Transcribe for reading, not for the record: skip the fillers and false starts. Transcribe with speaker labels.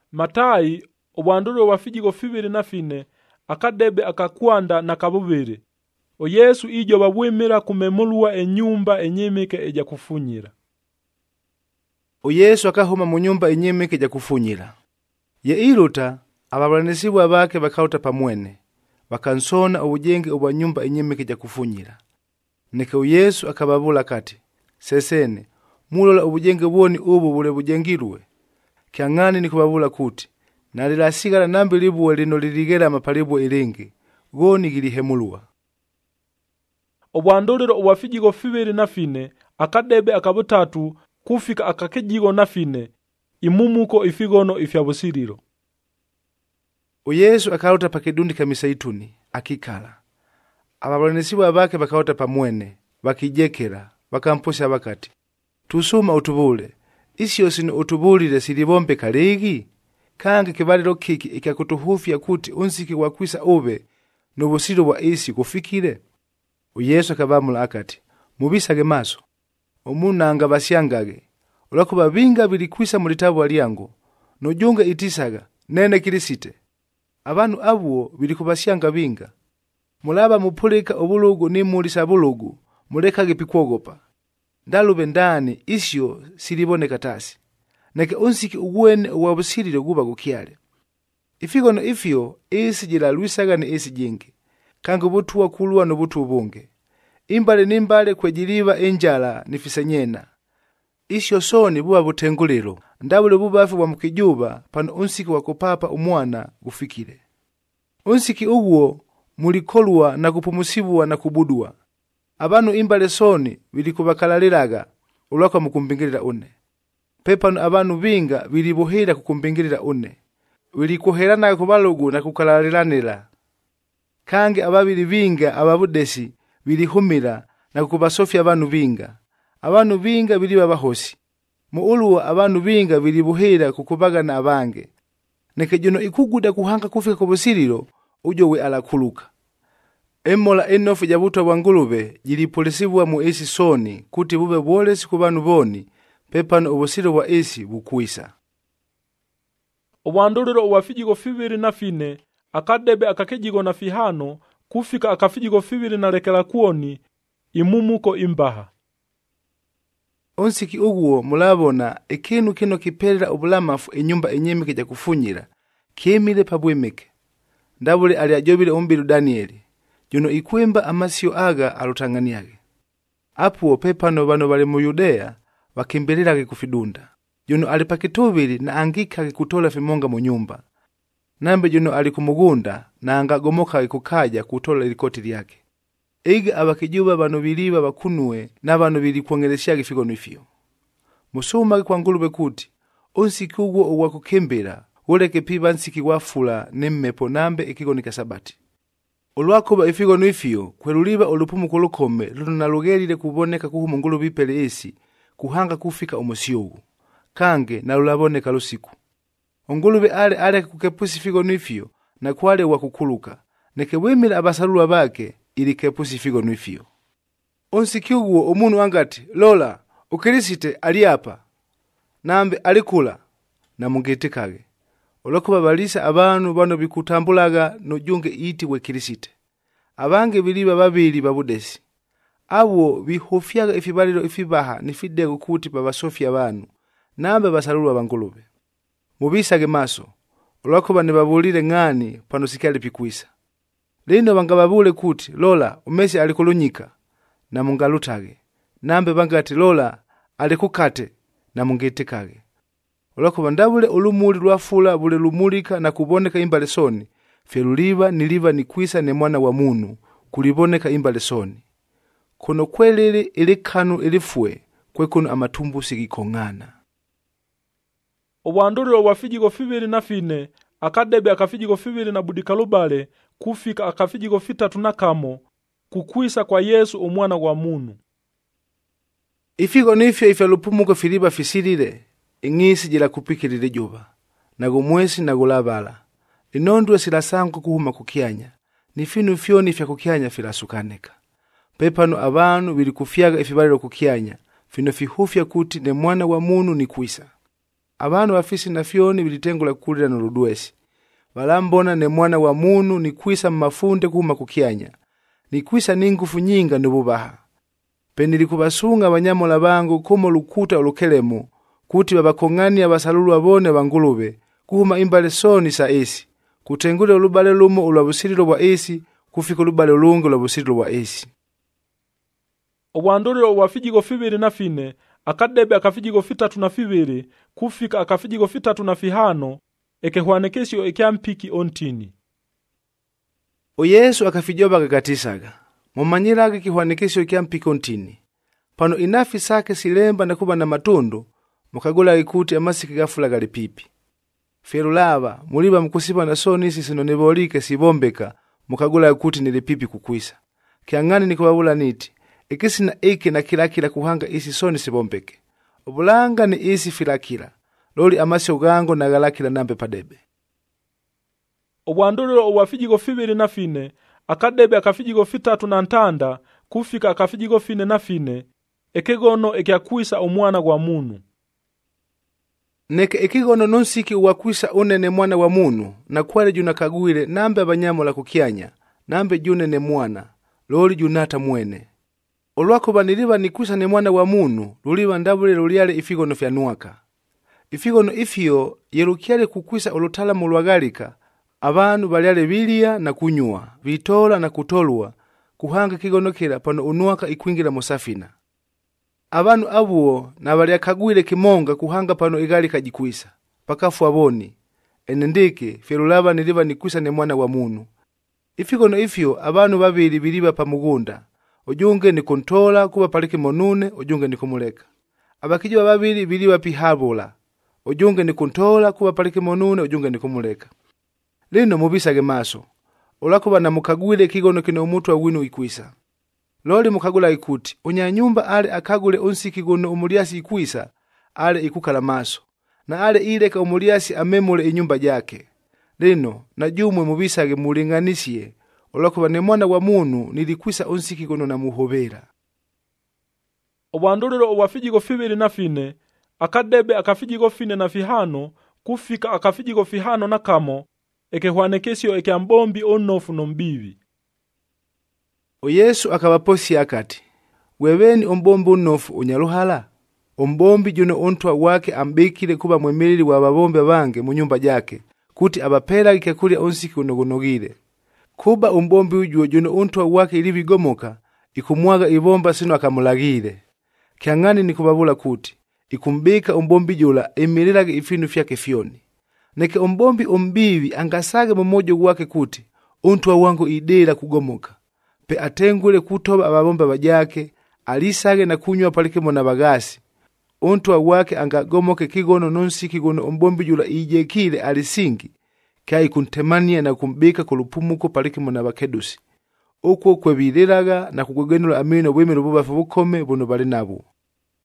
Speaker 1: Matayi obwanduliro bwa fijigo 24 akadebe akakwanda na kabubiri. Yesu ijo babwimira kumemulwa enyumba enyimike eja kufunyira.
Speaker 2: Yesu akahuma mu nyumba enyimike eja kufunyira. Ye iluta ababulanizibwa bake bakauta pamwene, bakansona obujenge obwa nyumba enyimike eja kufunyira. Neke Yesu akababula kati, sesene, mulola obujenge bwoni ubu bule bujengirwe. Kyang'ani ni kubabula kuti, nalirasigala nambi libuwe lino liligera amapalibwe ilingi, goni gilihemulwa.
Speaker 1: Obwanduliro obwa fijigo 24 akadebe akabutatu kufika akakijigo na 4 imumuko ifigono ifyabusiriro.
Speaker 2: Yesu akauta pa kidundi ka misaituni akikala. Ababulanizibwa bake bakauta pamwene, bakijekera, bakamposa bakati, tusuma utubule, isyo sino utubulire silibombe kaligi? Kange kibaliro kiki ikakutuhufya kuti unsiki wakwisa ube n'obusiro bwa isi kufikire. Yesu akabamula akati, mubisage maso, omunanga basyangage, olakuba binga bilikwisa mu litabu lyango, nojunga itisaga, nene Kirisite. Abantu abuo bilikubasyanga binga. Mulaba mupulika obulugu ni mulisa bulugu, mulekage pikwogopa. Ndalube ndani isyo siliboneka tasi. Neke unsiki ugwene uwabusirire guba gukyale. Ifigono ifyo isi jilalwisaga ni isi jingi. Kange butuwa kulwa no butu ubunge. Imbale nimbale kwejiliva enjala nifisenyena. Isyo soni buwa butenguliro. Ndabule bubafi wa mkijuba pano unsiki wakupapa umwana gufikire. Unsiki uguo mulikolwa na kupumusibuwa na kubudua. Abanu imbale soni bilikubakalalilaga ulwaka mukumbingirira une. Pepano abanu binga bilibuhira kukumbingirira une. Bilikuherana kubalugu na kukalalilanira. Kange ababili binga ababudesi bilihumira na kukubasofya abanu binga. Abanu binga biliba bahosi. Muuluwa abanu binga bilibuhira kukubagana abange. Neke juno ikuguda kuhanga kufika kubusiriro ujo we alakuluka. Emola enofu jabuto bwangulube jilipolisibwa mu esi soni kuti bube bwolesi kubanu boni pepano obusiro bwa esi bukwisa.
Speaker 1: Obwanduliro obwa fijigo 24 akadebe akakijigo na 5 kufika akafijigo 2 na lekela kuoni imumuko imbaha.
Speaker 2: Unsiki uguo mulabona ekinu kino kiperera obulamafu enyumba enyemike ja kufunyira kiemile pabwemeke. Ndabule ali ajobile umbiru Danieli juno ikwemba amasio aga alutanganiage. Apuo pepano bano bali mu Yudea bakimbelelage kufidunda. Juno ali pakitubili na angikage kutola fimonga mu nyumba. Nambe juno ali kumugunda na angagomoka kukaja kutola ilikoti lyake. Iga abakijuba bano biliba bakunue na bano bilikwongeleshyage figono ifyo. Musuma kwa ngulube kuti unsiki uguo uwakukembera uleke piba nsiki wafula nemmepo nambe ikigonika sabati. Olwakoba ifigono ifyo kweluliba olupumu kulukome luna lugelile kuboneka kuhumu ngulube ipele esi kuhanga kufika umusiogu. Kange na lulaboneka lusiku. Ongulube ale kukepusi figono ifyo na kwale wakukuluka. Neke wemila abasalulwa bake ili kepusi figono ifyo. Unsiki uguo omunu angati, lola, ukirisite aliapa. Nambe alikula na mungetekage. Olakuba balisa abanu bano bikutambulaga nojunge iti we Kirisite. Abange biliba babili babudesi. Abo bihofyaga ifibaliro ifibaha nifidego kuti babasofya abanu. Nambe basalulwa bangulube. Mubisage maso. Olakuba nibabulire ngani pano sikali pikwisa. Lino bangababule kuti lola umesi alikulunyika na mungalutage. Nambe bangati lola alikukate na mungetekage. Olakuba ndabule olumuli lwafula bule lumulika na kuboneka imbale soni. Feluliba niliba nikwisa ne mwana wa munu kuliboneka imbale soni. Kono kwelele ilikanu ilifue kwekuno amatumbu sikikongana.
Speaker 1: Obwanduliro bwa fijigo 24 akadebe akafijigo 2 na budikalubale kufika akafijigo 3 na kamo kukwisa kwa Yesu omwana wa munu.
Speaker 2: Ifigo nifyo ifyalupumuko filiba fisirire ingisi jila kupikilile juba na gumwesi na gulabala. Inondwe silasango kuhuma kukianya nifinu fyoni fya kukianya filasukaneka. Pepano abanu bilikufyaga ifibaliro kukianya fino fihufya kuti ne mwana wa munu ni kwisa. abantu bafisi na fyoni bilitengula kulira noludwesi. Balambona ne mwana wa munu nikwisa mmafunde kuhuma kukyanya. Nikwisa n'ingufu nyinga n'obubaha. Penili kubasunga abanyamola bangu komo lukuta olukelemo, kuti babakong'ania abasalulu abone bangulube, kuhuma imbale soni sa esi, kutengule olubale lumo olwabusirilo bwa esi, kufika olubale olungi olwabusirilo bwa esi.
Speaker 1: Obwandulilo obwafijigo 2 akadebe akafijigo 3 kufika akafijigo 3 ekehwanekesyo ekyampiki ontini.
Speaker 2: Yesu akafijoba kakatisaga. Mumanyirage kihwanekesyo ekyampiki ontini. Pano inafi sake silemba na kuba na matundu, mukagula ikuti amasiki gafula gali pipi. Ferulava, muliba mkusipa na sonisi sinonibolike sibombeka, mukagula ikuti nilipipi kukwisa. Kiangani ni kubabula niti, ikisi na eke na kilakila kuhanga isi soni sibombeke. Obulanga ni isi filakila, loli amasi ugango na galakila nambe padebe.
Speaker 1: Obwandulilo obwafijigo 2 akadebe akafijigo 3 kufika akafijigo 4 ekegono ekyakwisa omwana gwa munu.
Speaker 2: Neke ekigono nonsiki uwakwisa unene mwana wa munu, na kwale juna kagwile nambe abanyamola kukyanya, nambe junene mwana, loli junata mwene. Olwako baniliba nikwisa ne mwana wa munu, luliba ndabule luliale ifigono fyanuaka. Ifigono ifyo yerukiale kukwisa olutalamu lwagalika, abantu baliale bilia na kunyua, vitola na kutolua, kuhanga kigono kila pano unuaka ikwingira musafina. Abantu abuo na balia kagwile kimonga kuhanga pano igali kajikwisa, pakafu aboni, enendeke ferulaba niliba nikwisa ne mwana wa munu. Ifigono ifyo abantu babili biliba pa mugunda, ojunge ni kontola kuba palike monune, ojunge ni kumuleka. Abakijiwa babili biliba pihabula, ojunge ni kontola kuba palike monune, ojunge ni kumuleka. Lino mubisage maso, olakuba na mukagwile kigono kino umutu wa winu ikwisa. Loli mukagula ikuti, unyanyumba ale akagule unsiki gono umuliasi ikwisa, ale ikukala maso, na ale ileka umuliasi amemule inyumba jake. Lino, na jumwe mubisage mulinganisye, olakuba ne mwana wa munu nilikwisa unsiki gono na muhobera.
Speaker 1: Obwandulilo obwafijigo 2 akadebe akafijigo 4 kufika akafijigo 5 ekehwanekesyo ekyambombi onofu nombibi.
Speaker 2: Yesu akabaposi akati, webeni ombombi onofu unyaluhala? Ombombi juno ontwa wake ambekile kuba mwemelili wa babombe bange mu nyumba jake, kuti abapelage kyakulya onsiki unogonogile. Kuba ombombi ujuo juno ontwa wake ilibigomoka, ikumwaga ibomba sino akamulagile. Kiangani ni kubabula kuti, ikumbika ombombi jula emelelage ifinu fyake fyoni. Neke ombombi ombibi angasage mmojo wake kuti, ontwa wangu idela kugomoka. Pe atengule kutoba ababomba bajake, alisage na kunywa palike mona bagasi. Ontwa wake angagomoke kigono nonsiki gono ombombi jula ijekile alisingi, kai kuntemania na kumbika kulupumuko palike mona bakedusi. Okwo kwebilelaga na kukugenula amino bwemelo bubafu bukome bono bali nabo.